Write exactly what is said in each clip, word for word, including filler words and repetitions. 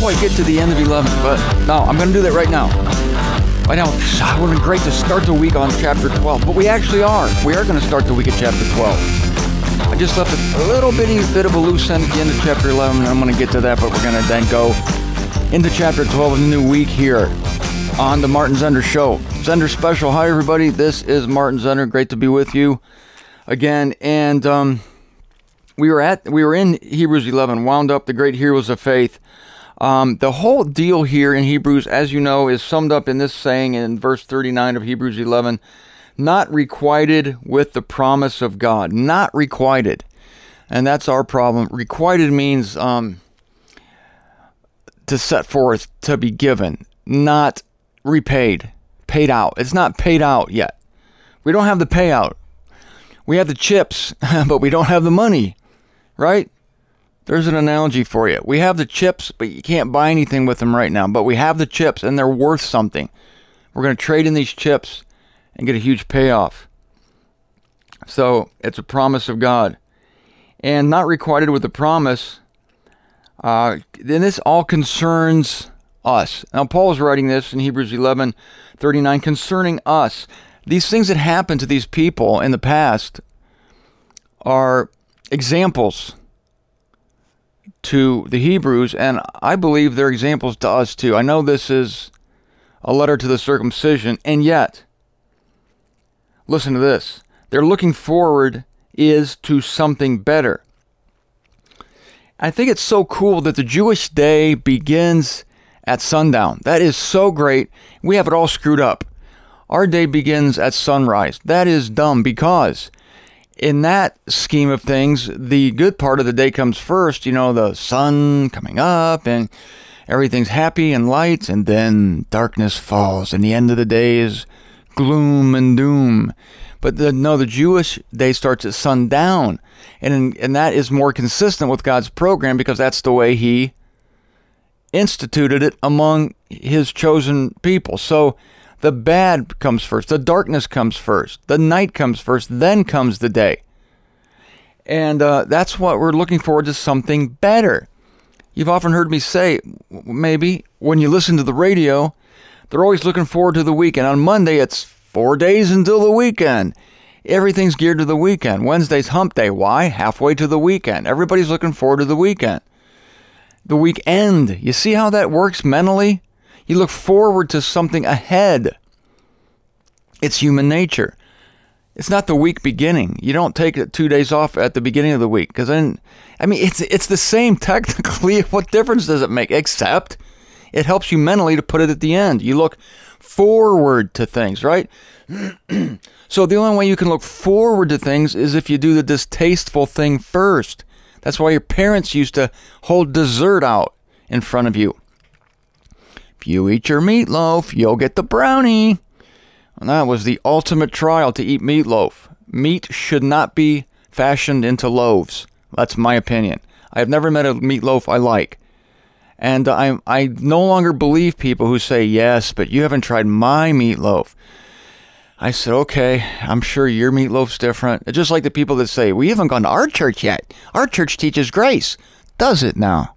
quite get to the end of eleven, but no, I'm going to do that right now. Right now, it would have been great to start the week on chapter twelve, but we actually are. We are going to start the week at chapter twelve. I just left a little bitty bit of a loose end at the end of chapter eleven, and I'm going to get to that, but we're going to then go into chapter twelve of the new week here on the Martin Zender Show. Zender Special. Hi, everybody. This is Martin Zender. Great to be with you again. And um, we were at we were in Hebrews eleven, wound up the great heroes of faith. Um, the whole deal here in Hebrews, as you know, is summed up in this saying in verse thirty-nine of Hebrews eleven, not requited with the promise of God. Not requited. And that's our problem. Requited means um, to set forth, to be given, not repaid, paid out. It's not paid out yet. We don't have the payout. We have the chips, but we don't have the money, right? There's an analogy for you. We have the chips, but you can't buy anything with them right now. But we have the chips, and they're worth something. We're going to trade in these chips and get a huge payoff. So it's a promise of God. And not requited with the promise, uh, then this all concerns us. Now, Paul is writing this in Hebrews eleven thirty-nine concerning us. These things that happened to these people in the past are examples to the Hebrews, and I believe they're examples to us too. I know this is a letter to the circumcision, and yet, listen to this. They're looking forward is to something better. I think it's so cool that the Jewish day begins at sundown. That is so great. We have it all screwed up. Our day begins at sunrise. That is dumb because in that scheme of things, the good part of the day comes first. You know, the sun coming up and everything's happy and light, and then darkness falls and the end of the day is gloom and doom. But the, no, the Jewish day starts at sundown, and and that is more consistent with God's program because that's the way He instituted it among His chosen people. So the bad comes first, the darkness comes first, the night comes first, then comes the day. And uh, that's what we're looking forward to, something better. You've often heard me say, maybe, when you listen to the radio, they're always looking forward to the weekend. On Monday, it's four days until the weekend. Everything's geared to the weekend. Wednesday's hump day. Why? Halfway to the weekend. Everybody's looking forward to the weekend. The weekend. You see how that works mentally? You look forward to something ahead. It's human nature. It's not the week beginning. You don't take two days off at the beginning of the week. Because then, I mean, it's it's the same technically. What difference does it make? Except it helps you mentally to put it at the end. You look forward to things, right? So the only way you can look forward to things is if you do the distasteful thing first. That's why your parents used to hold dessert out in front of you. If you eat your meatloaf, you'll get the brownie. And that was the ultimate trial, to eat meatloaf. Meat should not be fashioned into loaves. That's my opinion. I have never met a meatloaf I like. And I I no longer believe people who say, yes, but you haven't tried my meatloaf. I said, okay, I'm sure your meatloaf's different. It's just like the people that say, we haven't gone to our church yet. Our church teaches grace. Does it now?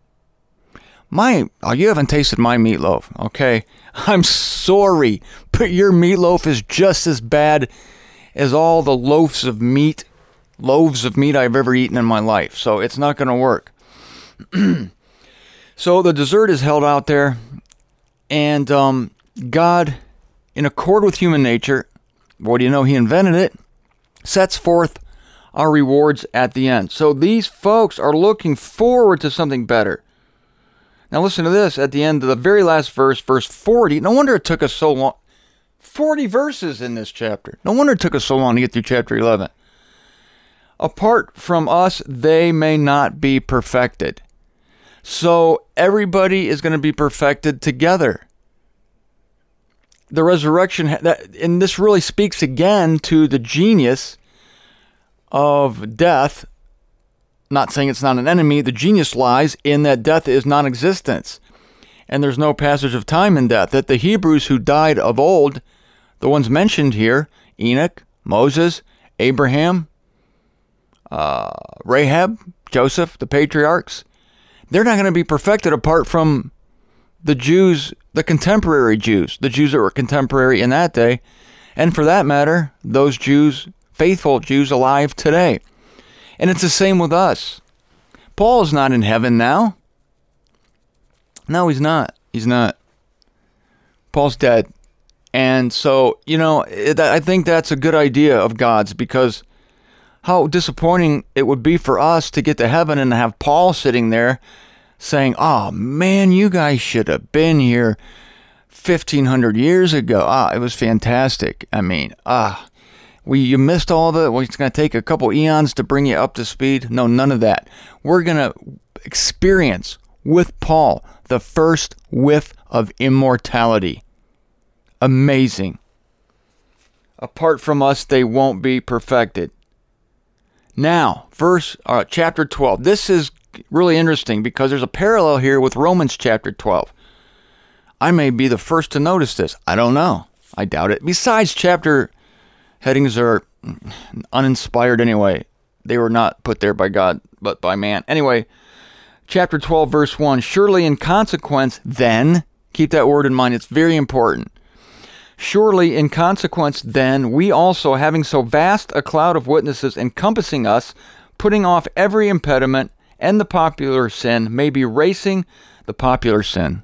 My, oh, you haven't tasted my meatloaf, okay? I'm sorry, but your meatloaf is just as bad as all the loaves of meat, loaves of meat I've ever eaten in my life. So it's not going to work. So the dessert is held out there, and um, God, in accord with human nature, what do you know, He invented it, sets forth our rewards at the end. So these folks are looking forward to something better. Now listen to this, at the end of the very last verse, verse forty, no wonder it took us so long, forty verses in this chapter. No wonder it took us so long to get through chapter eleven. Apart from us, they may not be perfected. So everybody is going to be perfected together. The resurrection, and this really speaks again to the genius of death. Not saying it's not an enemy. The genius lies in that death is non-existence. And there's no passage of time in death. That the Hebrews who died of old, the ones mentioned here, Enoch, Moses, Abraham, uh, Rahab, Joseph, the patriarchs, they're not going to be perfected apart from the Jews, the contemporary Jews, the Jews that were contemporary in that day, and for that matter, those Jews, faithful Jews alive today. And it's the same with us. Paul is not in heaven now. No, he's not. He's not. Paul's dead. And so, you know, it, I think that's a good idea of God's, because how disappointing it would be for us to get to heaven and have Paul sitting there saying, oh man, you guys should have been here fifteen hundred years ago. Ah, it was fantastic. I mean, ah, we you missed all of it. Well, it's going to take a couple eons to bring you up to speed. No, none of that. We're going to experience with Paul the first whiff of immortality. Amazing. Apart from us, they won't be perfected. Now, verse uh, chapter twelve. This is really interesting because there's a parallel here with Romans chapter twelve. I may be the first to notice this. I don't know. I doubt it. Besides, chapter headings are uninspired anyway. They were not put there by God, but by man. Anyway, chapter twelve, verse one. Surely in consequence, then, keep that word in mind, it's very important. Surely in consequence, then, we also, having so vast a cloud of witnesses encompassing us, putting off every impediment and the popular sin, may be racing the popular sin.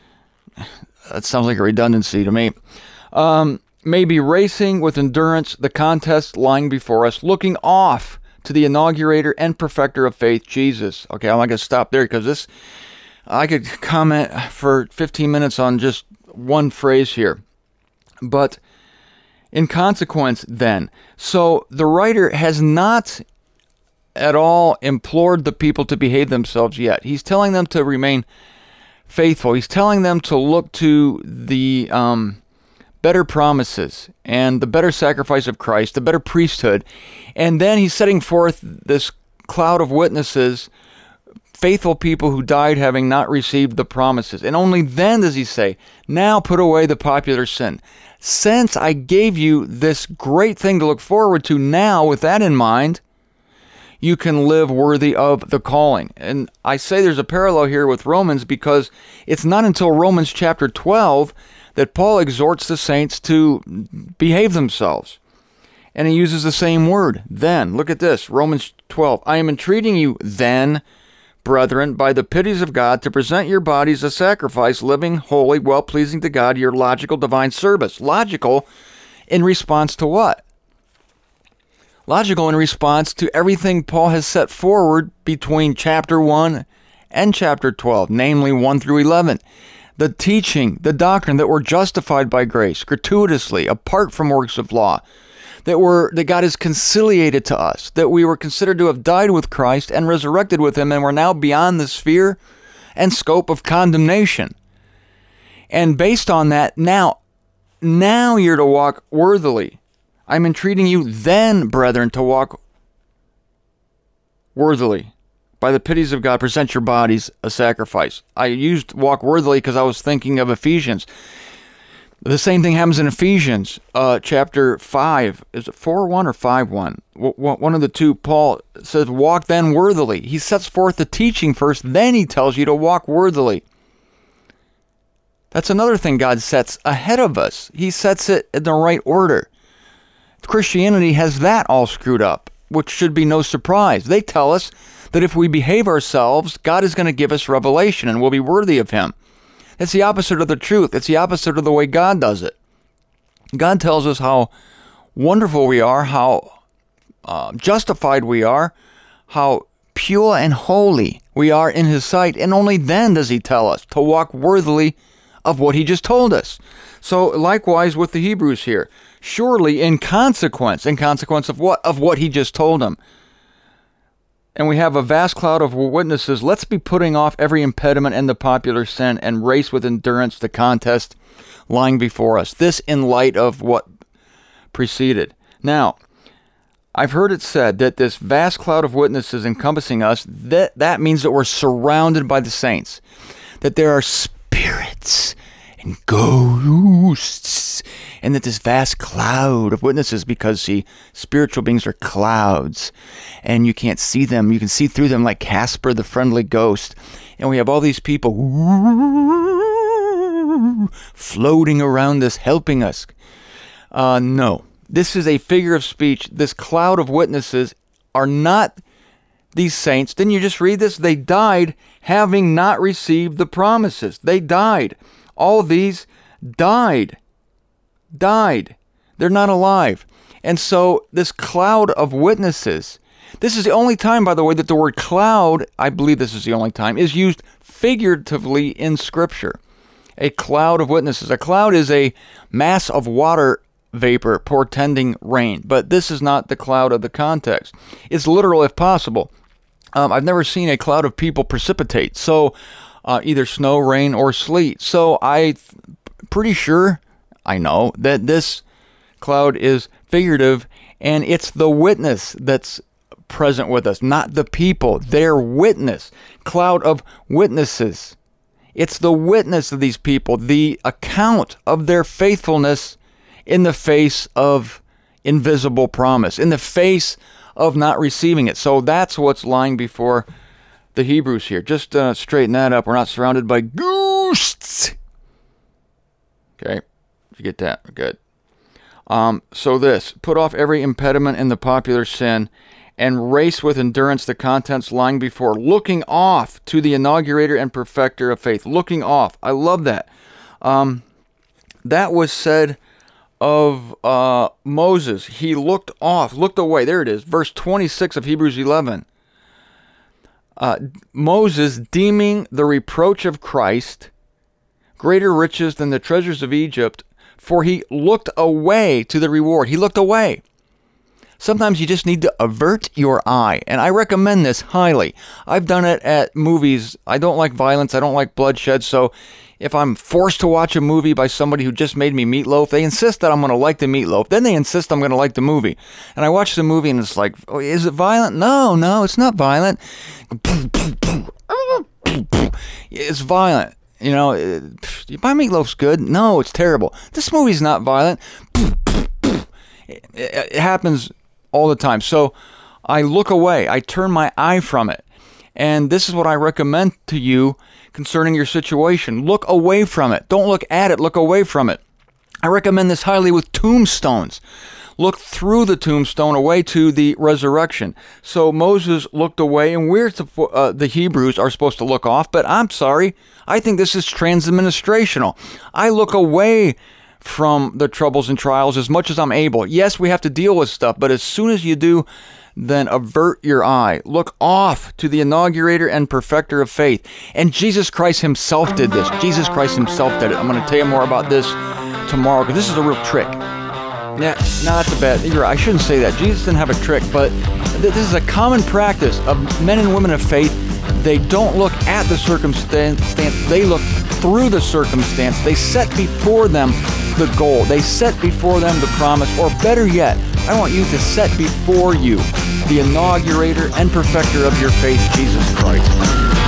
That sounds like a redundancy to me. Um, may be racing with endurance the contest lying before us, looking off to the inaugurator and perfecter of faith, Jesus. Okay, I'm not going to stop there because this, I could comment for fifteen minutes on just one phrase here. But in consequence, then, so the writer has not at all implored the people to behave themselves yet. He's telling them to remain faithful. He's telling them to look to the um, better promises and the better sacrifice of Christ, the better priesthood. And then he's setting forth this cloud of witnesses, faithful people who died having not received the promises. And only then does he say, now put away the popular sin. Since I gave you this great thing to look forward to, now with that in mind, you can live worthy of the calling. And I say there's a parallel here with Romans because it's not until Romans chapter twelve that Paul exhorts the saints to behave themselves. And he uses the same word, then. Look at this, Romans twelve. I am entreating you then, brethren, by the pities of God, to present your bodies a sacrifice, living, holy, well-pleasing to God, your logical divine service. Logical in response to what? Logical in response to everything Paul has set forward between chapter one and chapter twelve, namely one through eleven. The teaching, the doctrine that we're justified by grace, gratuitously, apart from works of law, that we're, that God has conciliated to us, that we were considered to have died with Christ and resurrected with him, and we're now beyond the sphere and scope of condemnation. And based on that, now, now you're to walk worthily. I'm entreating you then, brethren, to walk worthily. By the pities of God, present your bodies a sacrifice. I used walk worthily because I was thinking of Ephesians. The same thing happens in Ephesians uh, chapter five. Is it four one or five one? W- one of the two. Paul says, walk then worthily. He sets forth the teaching first, then he tells you to walk worthily. That's another thing God sets ahead of us. He sets it in the right order. Christianity has that all screwed up, which should be no surprise. They tell us that if we behave ourselves, God is going to give us revelation and we'll be worthy of him. It's the opposite of the truth. It's the opposite of the way God does it. God tells us how wonderful we are, how uh, justified we are, how pure and holy we are in his sight, and only then does he tell us to walk worthily of what he just told us. So likewise with the Hebrews here. Surely in consequence, in consequence of what? Of what he just told them. And we have a vast cloud of witnesses. Let's be putting off every impediment and the popular sin and race with endurance the contest lying before us. This in light of what preceded. Now, I've heard it said that this vast cloud of witnesses encompassing us, that, that means that we're surrounded by the saints. That there are spirits and ghosts, and that this vast cloud of witnesses, because see, spiritual beings are clouds, and you can't see them. You can see through them like Casper the friendly ghost. and we have all these people floating around us, helping us. Uh, no, this is a figure of speech. This cloud of witnesses are not these saints. Didn't you just read this? They died having not received the promises. They died. All these died. Died. They're not alive. And so this cloud of witnesses, this is the only time, by the way, that the word cloud, I believe this is the only time, is used figuratively in Scripture. A cloud of witnesses. A cloud is a mass of water vapor portending rain, but this is not the cloud of the context. It's literal if possible. Um, I've never seen a cloud of people precipitate, so uh, either snow, rain, or sleet. So I'm pretty sure, I know, that this cloud is figurative, and it's the witness that's present with us, not the people. Their witness. Cloud of witnesses. It's the witness of these people, the account of their faithfulness in the face of invisible promise, in the face of not receiving it. So that's what's lying before the Hebrews here. Just uh, straighten that up. We're not surrounded by ghosts. Okay, did you get that? Good. Um, so this, put off every impediment in the popular sin and race with endurance the contents lying before, looking off to the inaugurator and perfecter of faith. Looking off. I love that. Um, that was said of uh, Moses. He looked off, looked away. There it is, verse twenty-six of Hebrews eleven. Uh, Moses, deeming the reproach of Christ greater riches than the treasures of Egypt, for he looked away to the reward. He looked away. Sometimes you just need to avert your eye, and I recommend this highly. I've done it at movies. I don't like violence. I don't like bloodshed, so if I'm forced to watch a movie by somebody who just made me meatloaf, they insist that I'm going to like the meatloaf. Then they insist I'm going to like the movie. And I watch the movie and it's like, oh, is it violent? No, no, it's not violent. It's violent. You know, my meatloaf's good. No, it's terrible. This movie's not violent. It happens all the time. So I look away. I turn my eye from it. And this is what I recommend to you concerning your situation. Look away from it. Don't look at it. Look away from it. I recommend this highly with tombstones. Look through the tombstone away to the resurrection. So Moses looked away, and we're to, uh, the Hebrews are supposed to look off, but I'm sorry. I think this is trans-administrational. I look away from the troubles and trials as much as I'm able. Yes, we have to deal with stuff, but as soon as you do, then avert your eye. Look off to the inaugurator and perfecter of faith. And Jesus Christ himself did this. Jesus Christ himself did it. I'm going to tell you more about this tomorrow, because this is a real trick. Yeah, no, that's a bad. You're right. I shouldn't say that. Jesus didn't have a trick, but th- this is a common practice of men and women of faith. They don't look at the circumstance. They look through the circumstance. They set before them the goal. They set before them the promise, or better yet, I want you to set before you the inaugurator and perfecter of your faith, Jesus Christ.